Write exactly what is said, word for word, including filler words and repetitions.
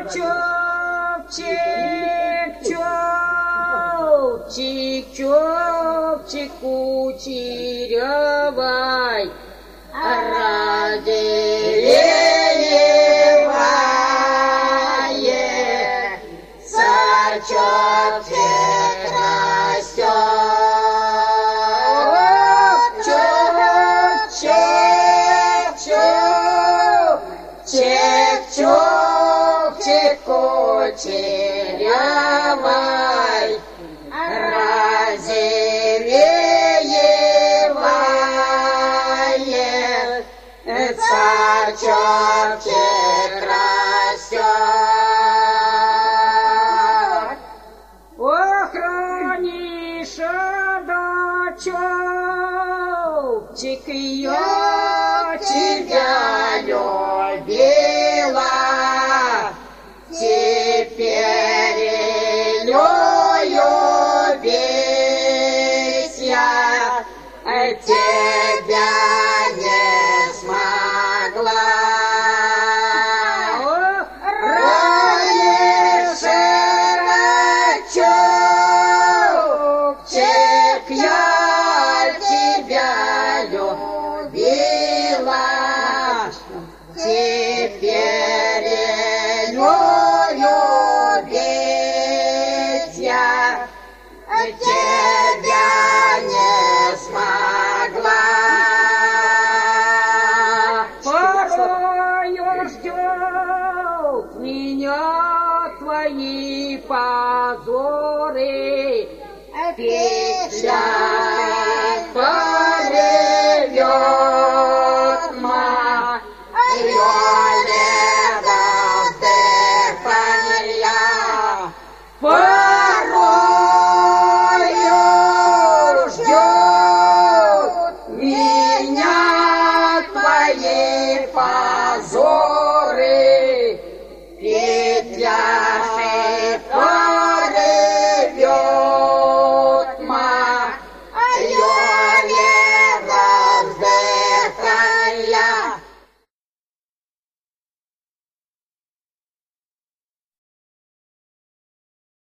чик-чик-чик, кучерявой, разделевая, сачок цвет растет. Чик-чик-чик, чик кучерявой, разделевая, сачок цвет растет. Охранишь дочек, чик я тебя любила, теперь любить я тебя не смогла. Раньше чик я тебя любила, теперь любить я тебя не смогла. Порою ждет меня твои позоры.